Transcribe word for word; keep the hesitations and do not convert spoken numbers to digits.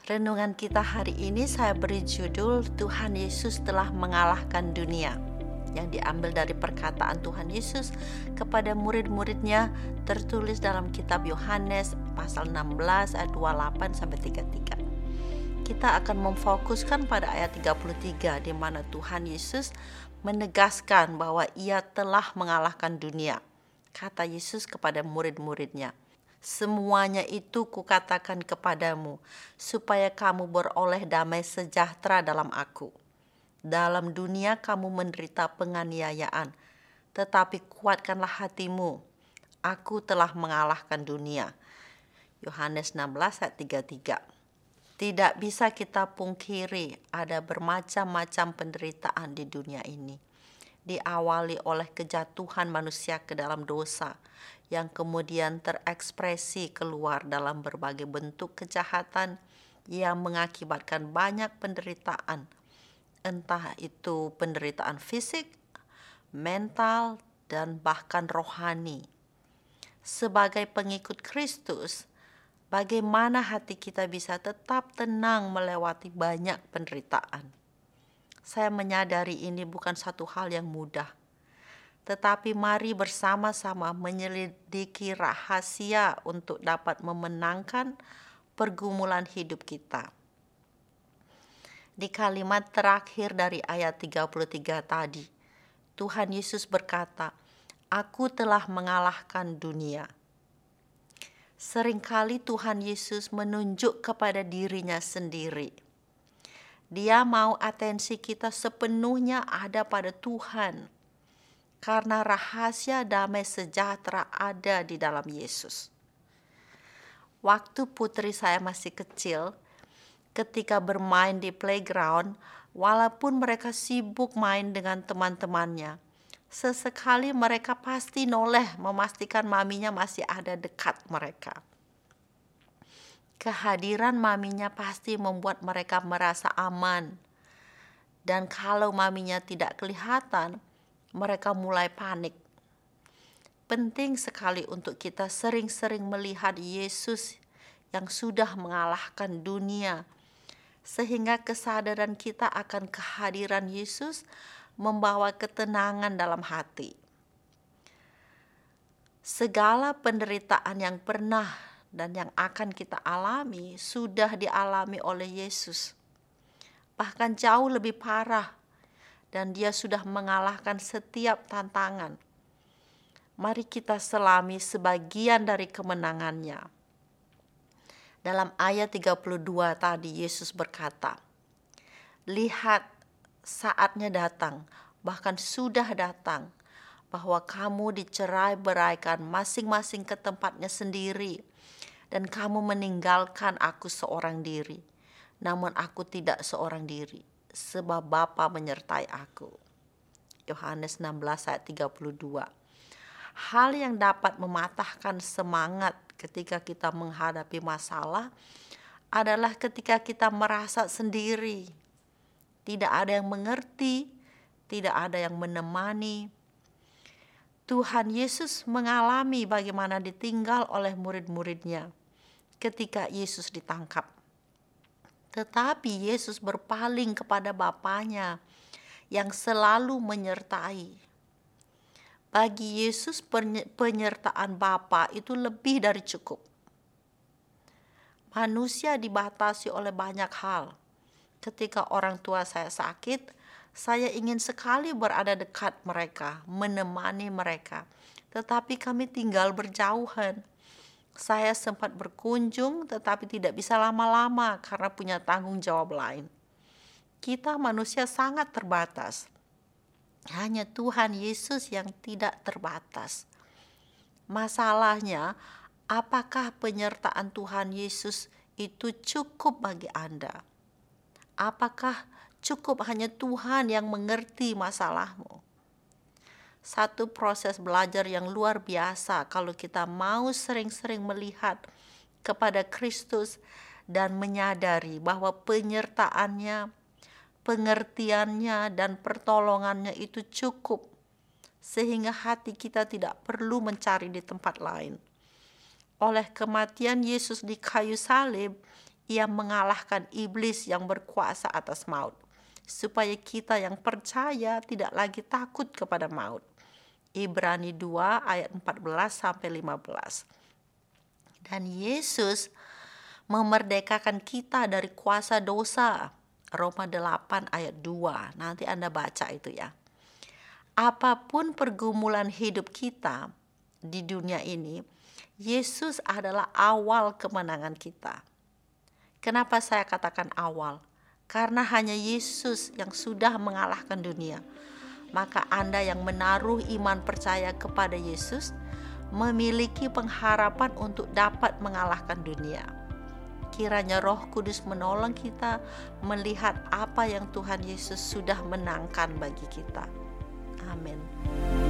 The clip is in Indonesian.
Renungan kita hari ini saya beri judul Tuhan Yesus telah mengalahkan dunia, yang diambil dari perkataan Tuhan Yesus kepada murid-muridnya tertulis dalam kitab Yohanes pasal enam belas ayat dua puluh delapan sampai tiga puluh tiga. Kita akan memfokuskan pada ayat tiga puluh tiga di mana Tuhan Yesus menegaskan bahwa Ia telah mengalahkan dunia. Kata Yesus kepada murid-muridnya, "Semuanya itu kukatakan kepadamu, supaya kamu beroleh damai sejahtera dalam aku. Dalam dunia kamu menderita penganiayaan, tetapi kuatkanlah hatimu. Aku telah mengalahkan dunia." Yohanes enam belas ayat tiga puluh tiga. Tidak bisa kita pungkiri ada bermacam-macam penderitaan di dunia ini. Diawali oleh kejatuhan manusia ke dalam dosa yang kemudian terekspresi keluar dalam berbagai bentuk kejahatan yang mengakibatkan banyak penderitaan, entah itu penderitaan fisik, mental, dan bahkan rohani. Sebagai pengikut Kristus, bagaimana hati kita bisa tetap tenang melewati banyak penderitaan? Saya menyadari ini bukan satu hal yang mudah. Tetapi mari bersama-sama menyelidiki rahasia untuk dapat memenangkan pergumulan hidup kita. Di kalimat terakhir dari ayat tiga puluh tiga tadi, Tuhan Yesus berkata, "Aku telah mengalahkan dunia." Seringkali Tuhan Yesus menunjuk kepada dirinya sendiri. Dia mau atensi kita sepenuhnya ada pada Tuhan, karena rahasia damai sejahtera ada di dalam Yesus. Waktu putri saya masih kecil, ketika bermain di playground, walaupun mereka sibuk main dengan teman-temannya, sesekali mereka pasti noleh memastikan maminya masih ada dekat mereka. Kehadiran maminya pasti membuat mereka merasa aman. Dan kalau maminya tidak kelihatan, mereka mulai panik. Penting sekali untuk kita sering-sering melihat Yesus yang sudah mengalahkan dunia, sehingga kesadaran kita akan kehadiran Yesus membawa ketenangan dalam hati. Segala penderitaan yang pernah dan yang akan kita alami sudah dialami oleh Yesus, bahkan jauh lebih parah, dan Dia sudah mengalahkan setiap tantangan. Mari kita selami sebagian dari kemenangannya. Dalam ayat tiga puluh dua tadi Yesus berkata, "Lihat, saatnya datang, bahkan sudah datang, bahwa kamu dicerai-beraikan masing-masing ke tempatnya sendiri, dan kamu meninggalkan aku seorang diri. Namun aku tidak seorang diri, sebab Bapa menyertai aku." Yohanes enam belas ayat tiga puluh dua. Hal yang dapat mematahkan semangat ketika kita menghadapi masalah adalah ketika kita merasa sendiri. Tidak ada yang mengerti, tidak ada yang menemani. Tuhan Yesus mengalami bagaimana ditinggal oleh murid-muridnya ketika Yesus ditangkap. Tetapi Yesus berpaling kepada Bapanya yang selalu menyertai. Bagi Yesus penyertaan Bapa itu lebih dari cukup. Manusia dibatasi oleh banyak hal. Ketika orang tua saya sakit, saya ingin sekali berada dekat mereka, menemani mereka. Tetapi kami tinggal berjauhan. Saya sempat berkunjung tetapi tidak bisa lama-lama karena punya tanggung jawab lain. Kita manusia sangat terbatas. Hanya Tuhan Yesus yang tidak terbatas. Masalahnya, apakah penyertaan Tuhan Yesus itu cukup bagi Anda? Apakah cukup hanya Tuhan yang mengerti masalahmu? Satu proses belajar yang luar biasa kalau kita mau sering-sering melihat kepada Kristus dan menyadari bahwa penyertaannya, pengertiannya, dan pertolongannya itu cukup, sehingga hati kita tidak perlu mencari di tempat lain. Oleh kematian Yesus di kayu salib, Ia mengalahkan iblis yang berkuasa atas maut, supaya kita yang percaya tidak lagi takut kepada maut. Ibrani dua ayat empat belas sampai lima belas. Dan Yesus memerdekakan kita dari kuasa dosa. Roma delapan ayat dua. Nanti Anda baca itu ya. Apapun pergumulan hidup kita di dunia ini, Yesus adalah awal kemenangan kita. Kenapa saya katakan awal? Karena hanya Yesus yang sudah mengalahkan dunia. Maka Anda yang menaruh iman percaya kepada Yesus memiliki pengharapan untuk dapat mengalahkan dunia. Kiranya Roh Kudus menolong kita melihat apa yang Tuhan Yesus sudah menangkan bagi kita. Amin.